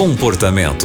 Comportamento.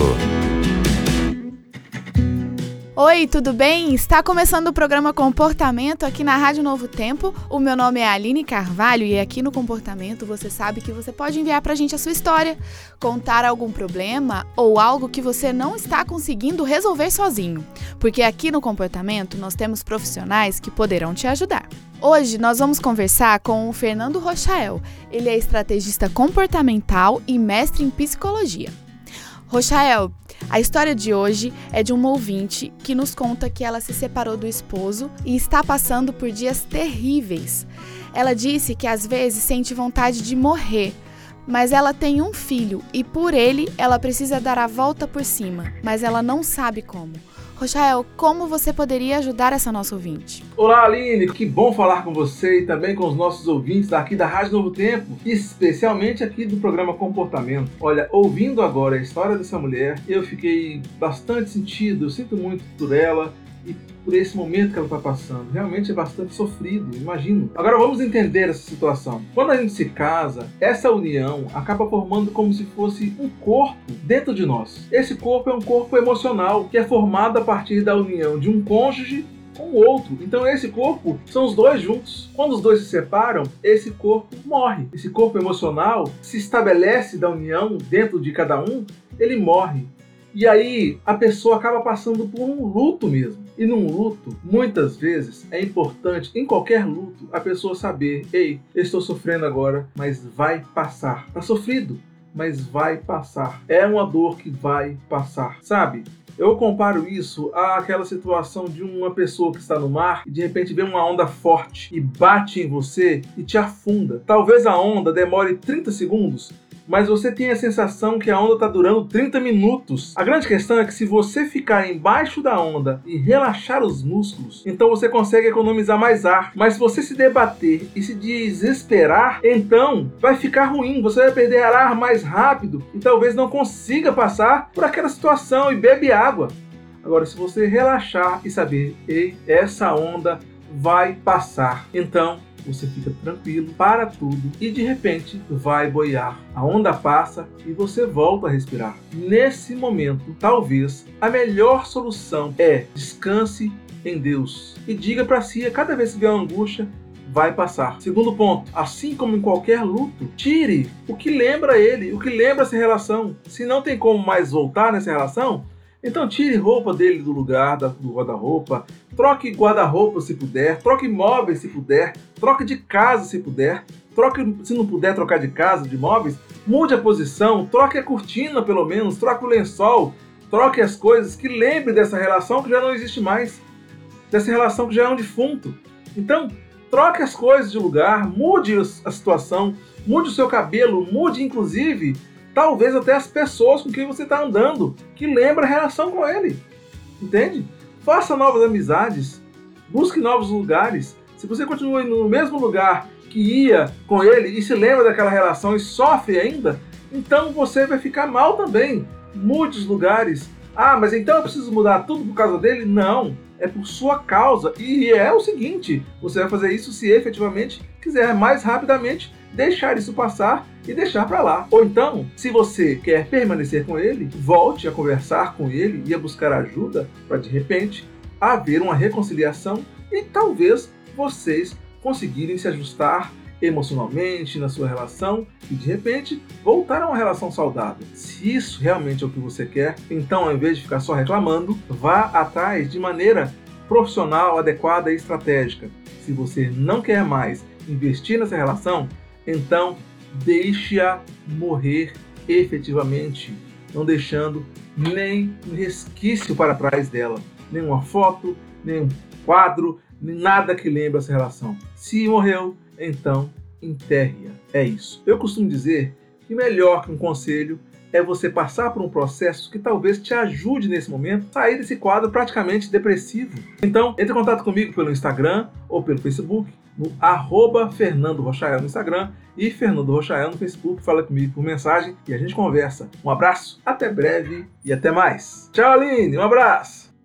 Oi, tudo bem? Está começando o programa Comportamento aqui na Rádio Novo Tempo. O meu nome é Aline Carvalho e aqui no Comportamento você sabe que você pode enviar pra gente a sua história, contar algum problema ou algo que você não está conseguindo resolver sozinho. Porque aqui no Comportamento nós temos profissionais que poderão te ajudar. Hoje nós vamos conversar com o Fernando Rochael. Ele é estrategista comportamental e mestre em psicologia. Rochael, a história de hoje é de uma ouvinte que nos conta que ela se separou do esposo e está passando por dias terríveis. Ela disse que às vezes sente vontade de morrer, mas ela tem um filho e por ele ela precisa dar a volta por cima, mas ela não sabe como. Rochael, como você poderia ajudar essa nossa ouvinte? Olá, Aline, que bom falar com você e também com os nossos ouvintes daqui da Rádio Novo Tempo, especialmente aqui do programa Comportamento. Olha, ouvindo agora a história dessa mulher, eu fiquei bastante sentido, eu sinto muito por ela e por esse momento que ela está passando. Realmente é bastante sofrido, imagino. Agora vamos entender essa situação. Quando a gente se casa, essa união acaba formando como se fosse um corpo dentro de nós. Esse corpo é um corpo emocional que é formado a partir da união de um cônjuge com o outro. Então esse corpo são os dois juntos. Quando os dois se separam, esse corpo morre. Esse corpo emocional se estabelece da união dentro de cada um, ele morre. E aí a pessoa acaba passando por um luto mesmo. E num luto, muitas vezes, é importante, em qualquer luto, a pessoa saber: ei, eu estou sofrendo agora, mas vai passar. Está sofrido, mas vai passar. É uma dor que vai passar, sabe? Eu comparo isso àquela situação de uma pessoa que está no mar e de repente vê uma onda forte e bate em você e te afunda. Talvez a onda demore 30 segundos, mas você tem a sensação que a onda está durando 30 minutos. A grande questão é que se você ficar embaixo da onda e relaxar os músculos, então você consegue economizar mais ar. Mas se você se debater e se desesperar, então vai ficar ruim. Você vai perder ar mais rápido e talvez não consiga passar por aquela situação e bebe água. Agora, se você relaxar e saber: ei, essa onda vai passar, então você fica tranquilo, para tudo e de repente vai boiar. A onda passa e você volta a respirar. Nesse momento, talvez a melhor solução é descanse em Deus e diga para si a cada vez que vier uma angústia: vai passar. Segundo ponto, assim como em qualquer luto, tire o que lembra ele, o que lembra essa relação. Se não tem como mais voltar nessa relação, então tire roupa dele do lugar do guarda-roupa, troque guarda-roupa se puder, troque móveis se puder, troque de casa se puder, troque, se não puder trocar de casa, de móveis, mude a posição, troque a cortina pelo menos, troque o lençol, troque as coisas que lembre dessa relação que já não existe mais, dessa relação que já é um defunto. Então, troque as coisas de lugar, mude a situação, mude o seu cabelo, mude inclusive talvez até as pessoas com quem você está andando, que lembra a relação com ele. Entende? Faça novas amizades, busque novos lugares. Se você continua indo no mesmo lugar que ia com ele e se lembra daquela relação e sofre ainda, então você vai ficar mal também. Mude os lugares. Ah, mas então eu preciso mudar tudo por causa dele? Não, é por sua causa. E é o seguinte, você vai fazer isso se efetivamente quiser mais rapidamente deixar isso passar e deixar para lá. Ou então, se você quer permanecer com ele, volte a conversar com ele e a buscar ajuda para de repente haver uma reconciliação e talvez vocês conseguirem se ajustar emocionalmente na sua relação e de repente voltar a uma relação saudável. Se isso realmente é o que você quer, então ao invés de ficar só reclamando, vá atrás de maneira profissional, adequada e estratégica. Se você não quer mais investir nessa relação, então deixe-a morrer efetivamente, não deixando nem um resquício para trás dela, nem uma foto, nem um quadro, nem nada que lembre essa relação. Se morreu, então enterre-a. É isso. Eu costumo dizer que melhor que um conselho é você passar por um processo que talvez te ajude nesse momento a sair desse quadro praticamente depressivo. Então, entre em contato comigo pelo Instagram ou pelo Facebook, no @Fernando Rochael no Instagram e Fernando Rochael no Facebook. Fala comigo por mensagem e a gente conversa. Um abraço, até breve e até mais. Tchau, Aline, um abraço!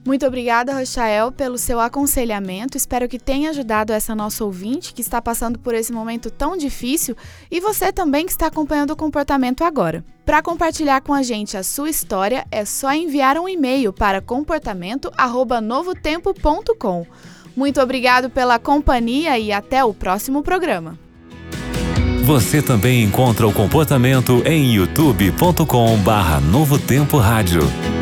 Muito obrigada, Rochael, pelo seu aconselhamento. Espero que tenha ajudado essa nossa ouvinte que está passando por esse momento tão difícil e você também que está acompanhando o comportamento agora. Para compartilhar com a gente a sua história, é só enviar um e-mail para comportamento@novotempo.com. Muito obrigado pela companhia e até o próximo programa. Você também encontra o Comportamento em youtube.com/Novo Tempo Rádio.